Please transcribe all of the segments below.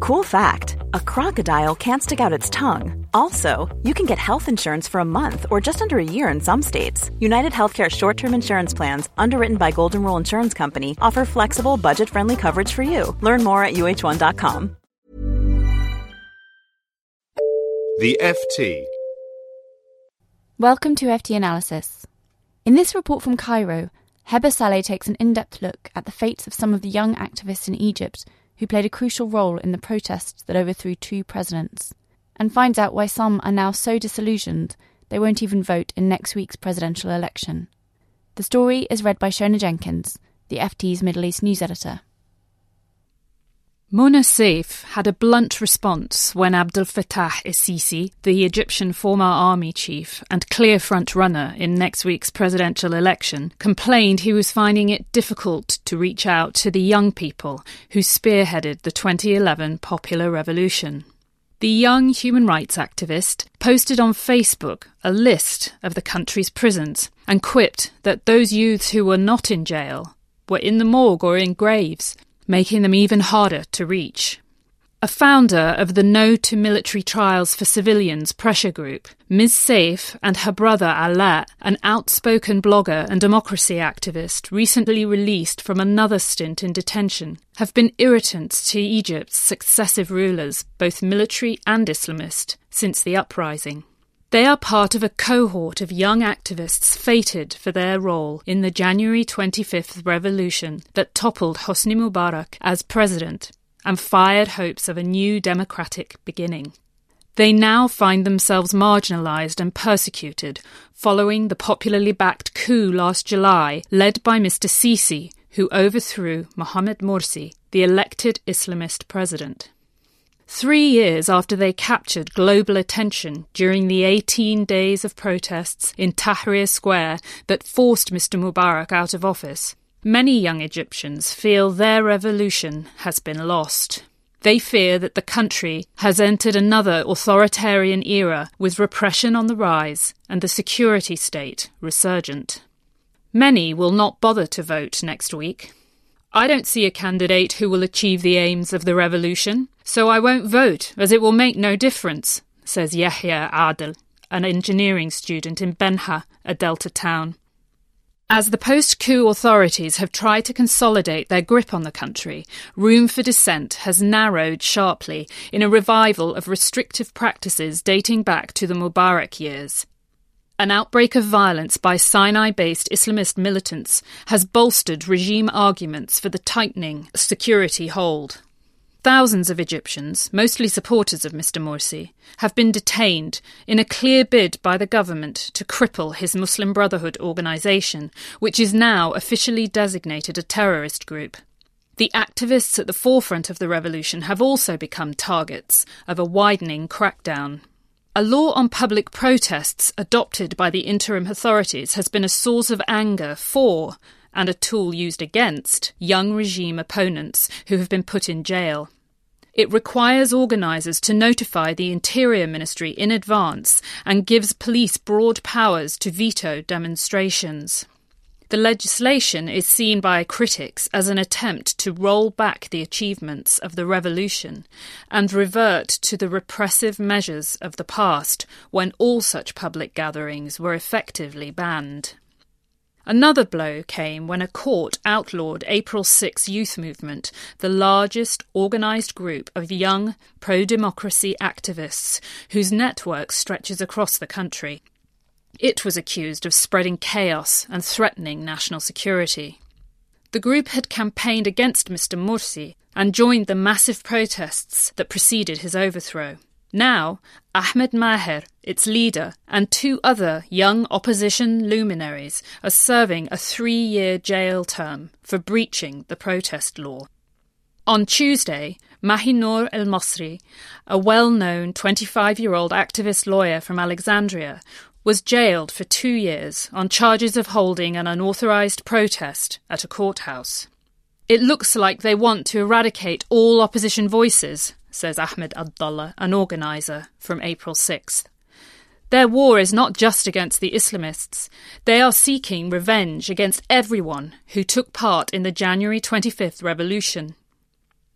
Cool fact, a crocodile can't stick out its tongue. Also, you can get health insurance for a month or just under a year in some states. United Healthcare short-term insurance plans, underwritten by Golden Rule Insurance Company, offer flexible, budget-friendly coverage for you. Learn more at uh1.com. The FT. Welcome to FT Analysis. In this report from Cairo, Heba Saleh takes an in-depth look at the fates of some of the young activists in Egypt who played a crucial role in the protests that overthrew two presidents, and finds out why some are now so disillusioned they won't even vote in next week's presidential election. The story is read by Shona Jenkins, the FT's Middle East news editor. Mona Saif had a blunt response when Abdel Fattah el-Sisi, the Egyptian former army chief and clear front-runner in next week's presidential election, complained he was finding it difficult to reach out to the young people who spearheaded the 2011 popular revolution. The young human rights activist posted on Facebook a list of the country's prisons and quipped that those youths who were not in jail were in the morgue or in graves, making them even harder to reach. A founder of the No to Military Trials for Civilians pressure group, Ms. Saif and her brother Alaa, an outspoken blogger and democracy activist recently released from another stint in detention, have been irritants to Egypt's successive rulers, both military and Islamist, since the uprising. They are part of a cohort of young activists fated for their role in the January 25th revolution that toppled Hosni Mubarak as president and fired hopes of a new democratic beginning. They now find themselves marginalised and persecuted following the popularly backed coup last July led by Mr. Sisi, who overthrew Mohamed Morsi, the elected Islamist president. 3 years after they captured global attention during the 18 days of protests in Tahrir Square that forced Mr. Mubarak out of office, many young Egyptians feel their revolution has been lost. They fear that the country has entered another authoritarian era with repression on the rise and the security state resurgent. Many will not bother to vote next week. I don't see a candidate who will achieve the aims of the revolution, so I won't vote, as it will make no difference, says Yahya Adel, an engineering student in Benha, a Delta town. As the post-coup authorities have tried to consolidate their grip on the country, room for dissent has narrowed sharply in a revival of restrictive practices dating back to the Mubarak years. An outbreak of violence by Sinai-based Islamist militants has bolstered regime arguments for the tightening security hold. Thousands of Egyptians, mostly supporters of Mr. Morsi, have been detained in a clear bid by the government to cripple his Muslim Brotherhood organisation, which is now officially designated a terrorist group. The activists at the forefront of the revolution have also become targets of a widening crackdown. A law on public protests adopted by the interim authorities has been a source of anger for, and a tool used against, young regime opponents who have been put in jail. It requires organisers to notify the Interior Ministry in advance and gives police broad powers to veto demonstrations. The legislation is seen by critics as an attempt to roll back the achievements of the revolution and revert to the repressive measures of the past when all such public gatherings were effectively banned. Another blow came when a court outlawed April 6 Youth Movement, the largest organised group of young pro-democracy activists whose network stretches across the country. It was accused of spreading chaos and threatening national security. The group had campaigned against Mr. Morsi and joined the massive protests that preceded his overthrow. Now, Ahmed Maher, its leader, and 2 other young opposition luminaries are serving a 3-year jail term for breaching the protest law. On Tuesday, Mahinur El-Mosri, a well-known 25-year-old activist lawyer from Alexandria, was jailed for 2 years on charges of holding an unauthorised protest at a courthouse. It looks like they want to eradicate all opposition voices, says Ahmed Abdullah, an organiser from April 6th. Their war is not just against the Islamists. They are seeking revenge against everyone who took part in the January 25th revolution.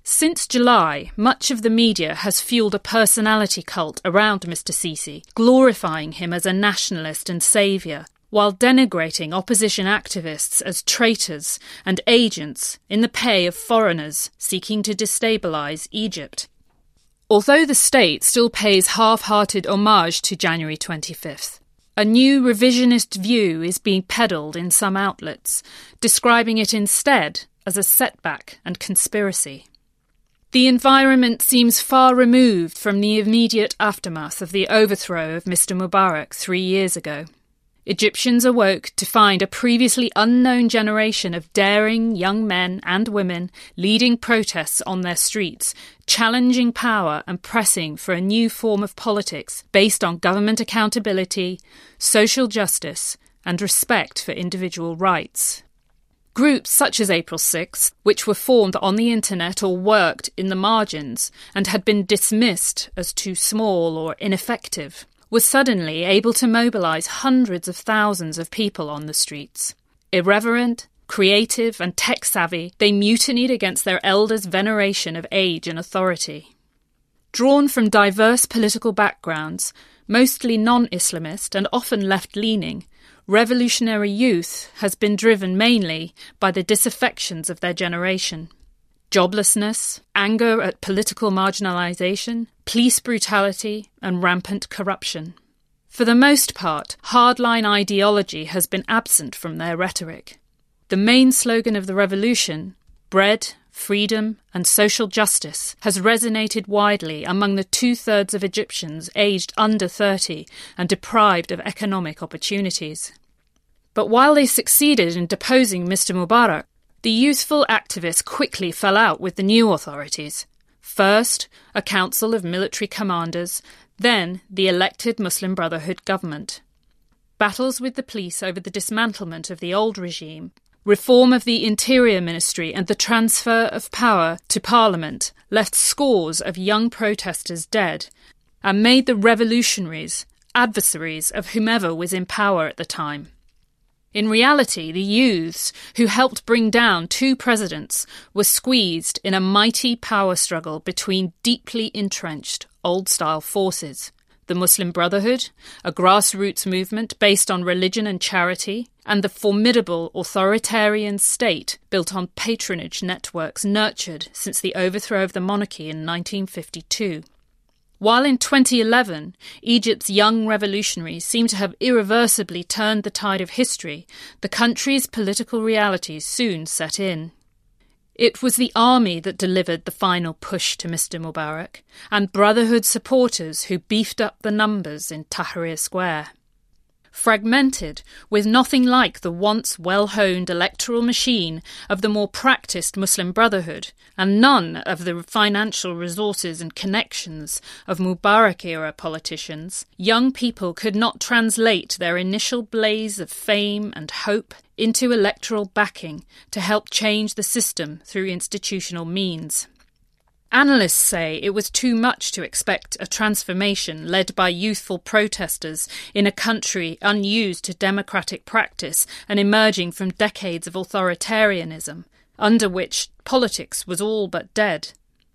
Since July, much of the media has fueled a personality cult around Mr. Sisi, glorifying him as a nationalist and saviour, while denigrating opposition activists as traitors and agents in the pay of foreigners seeking to destabilise Egypt. Although the state still pays half-hearted homage to January 25th, a new revisionist view is being peddled in some outlets, describing it instead as a setback and conspiracy. The environment seems far removed from the immediate aftermath of the overthrow of Mr. Mubarak 3 years ago. Egyptians awoke to find a previously unknown generation of daring young men and women leading protests on their streets, challenging power and pressing for a new form of politics based on government accountability, social justice, and respect for individual rights. Groups such as April 6, which were formed on the internet or worked in the margins and had been dismissed as too small or ineffective, was suddenly able to mobilise hundreds of thousands of people on the streets. Irreverent, creative and tech-savvy, they mutinied against their elders' veneration of age and authority. Drawn from diverse political backgrounds, mostly non-Islamist and often left-leaning, revolutionary youth has been driven mainly by the disaffections of their generation. Joblessness, anger at political marginalisation, police brutality and rampant corruption. For the most part, hardline ideology has been absent from their rhetoric. The main slogan of the revolution, bread, freedom and social justice, has resonated widely among the 2/3 of Egyptians aged under 30 and deprived of economic opportunities. But while they succeeded in deposing Mr. Mubarak, the youthful activists quickly fell out with the new authorities. First, a council of military commanders, then the elected Muslim Brotherhood government. Battles with the police over the dismantlement of the old regime, reform of the Interior Ministry and the transfer of power to Parliament left scores of young protesters dead and made the revolutionaries adversaries of whomever was in power at the time. In reality, the youths who helped bring down 2 presidents were squeezed in a mighty power struggle between deeply entrenched old-style forces. The Muslim Brotherhood, a grassroots movement based on religion and charity, and the formidable authoritarian state built on patronage networks nurtured since the overthrow of the monarchy in 1952. While in 2011, Egypt's young revolutionaries seem to have irreversibly turned the tide of history, the country's political realities soon set in. It was the army that delivered the final push to Mr. Mubarak, and Brotherhood supporters who beefed up the numbers in Tahrir Square. Fragmented, with nothing like the once well-honed electoral machine of the more practised Muslim Brotherhood, and none of the financial resources and connections of Mubarak-era politicians, young people could not translate their initial blaze of fame and hope into electoral backing to help change the system through institutional means. Analysts say it was too much to expect a transformation led by youthful protesters in a country unused to democratic practice and emerging from decades of authoritarianism, under which politics was all but dead.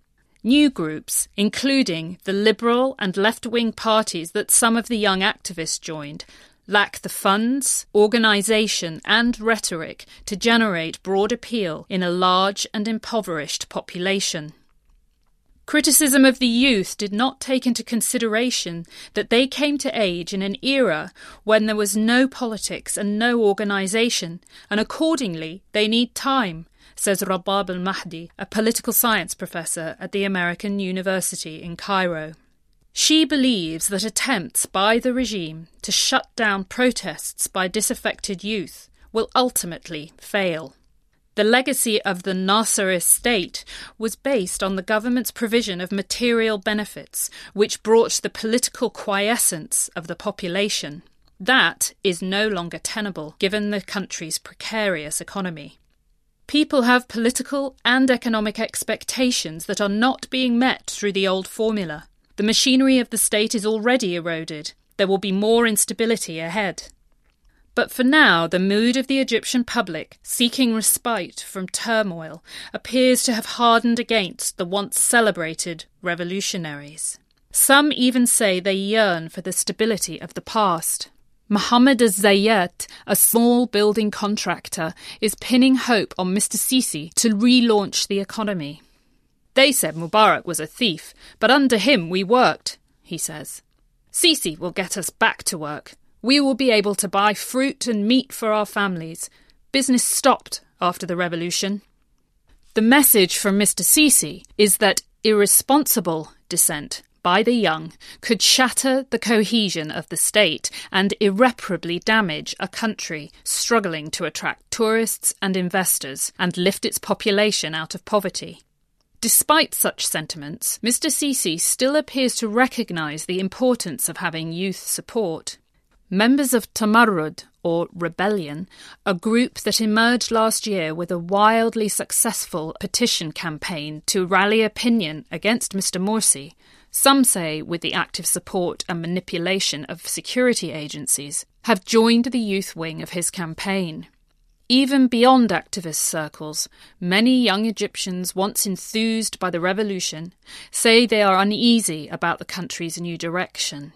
New groups, including the liberal and left-wing parties that some of the young activists joined, lack the funds, organisation and rhetoric to generate broad appeal in a large and impoverished population. Criticism of the youth did not take into consideration that they came to age in an era when there was no politics and no organisation, and accordingly they need time, says Rabab al-Mahdi, a political science professor at the American University in Cairo. She believes that attempts by the regime to shut down protests by disaffected youth will ultimately fail. The legacy of the Nasserist state was based on the government's provision of material benefits, which brought the political quiescence of the population. That is no longer tenable, given the country's precarious economy. People have political and economic expectations that are not being met through the old formula. The machinery of the state is already eroded. There will be more instability ahead. But for now, the mood of the Egyptian public, seeking respite from turmoil, appears to have hardened against the once celebrated revolutionaries. Some even say they yearn for the stability of the past. Mohammed Az-Zayyat, a small building contractor, is pinning hope on Mr. Sisi to relaunch the economy. They said Mubarak was a thief, but under him we worked, he says. Sisi will get us back to work. We will be able to buy fruit and meat for our families. Business stopped after the revolution. The message from Mr. Sisi is that irresponsible dissent by the young could shatter the cohesion of the state and irreparably damage a country struggling to attract tourists and investors and lift its population out of poverty. Despite such sentiments, Mr. Sisi still appears to recognise the importance of having youth support. Members of Tamarrud, or Rebellion, a group that emerged last year with a wildly successful petition campaign to rally opinion against Mr. Morsi, some say with the active support and manipulation of security agencies, have joined the youth wing of his campaign. Even beyond activist circles, many young Egyptians once enthused by the revolution say they are uneasy about the country's new direction.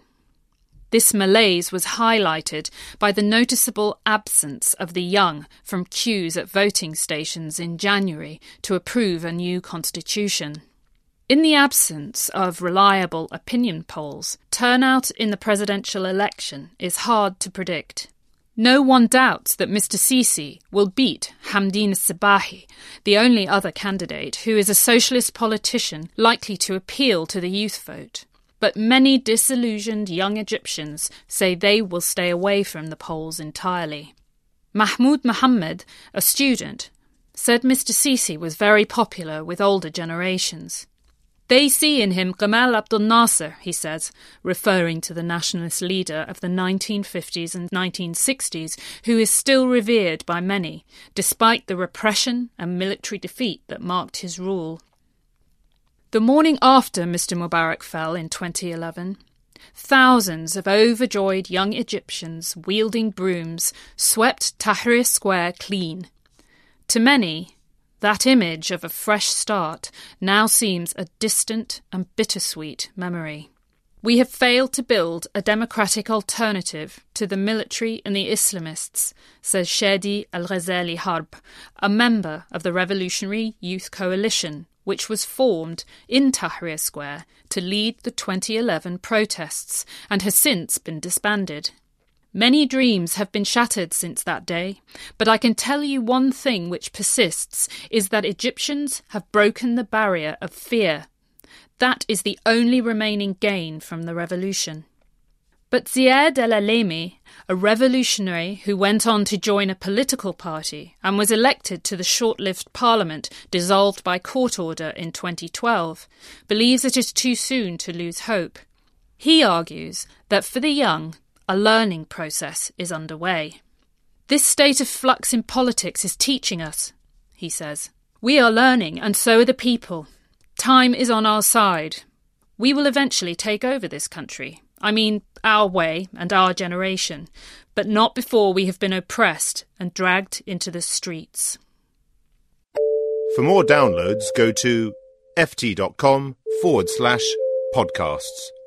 This malaise was highlighted by the noticeable absence of the young from queues at voting stations in January to approve a new constitution. In the absence of reliable opinion polls, turnout in the presidential election is hard to predict. No one doubts that Mr. Sisi will beat Hamdine Sabahi, the only other candidate who is a socialist politician likely to appeal to the youth vote. But many disillusioned young Egyptians say they will stay away from the polls entirely. Mahmoud Mohammed, a student, said Mr. Sisi was very popular with older generations. They see in him Gamal Abdel Nasser, he says, referring to the nationalist leader of the 1950s and 1960s, who is still revered by many, despite the repression and military defeat that marked his rule. The morning after Mr. Mubarak fell in 2011, thousands of overjoyed young Egyptians wielding brooms swept Tahrir Square clean. To many, that image of a fresh start now seems a distant and bittersweet memory. We have failed to build a democratic alternative to the military and the Islamists, says Shadi Al-Ghazali Harb, a member of the Revolutionary Youth Coalition, which was formed in Tahrir Square to lead the 2011 protests and has since been disbanded. Many dreams have been shattered since that day, but I can tell you one thing which persists is that Egyptians have broken the barrier of fear. That is the only remaining gain from the revolution. But Ziad El-Alemi, a revolutionary who went on to join a political party and was elected to the short-lived parliament dissolved by court order in 2012, believes it is too soon to lose hope. He argues that for the young, a learning process is underway. This state of flux in politics is teaching us, he says. We are learning, and so are the people. Time is on our side. We will eventually take over this country. I mean, our way and our generation, but not before we have been oppressed and dragged into the streets. For more downloads, go to ft.com/podcasts.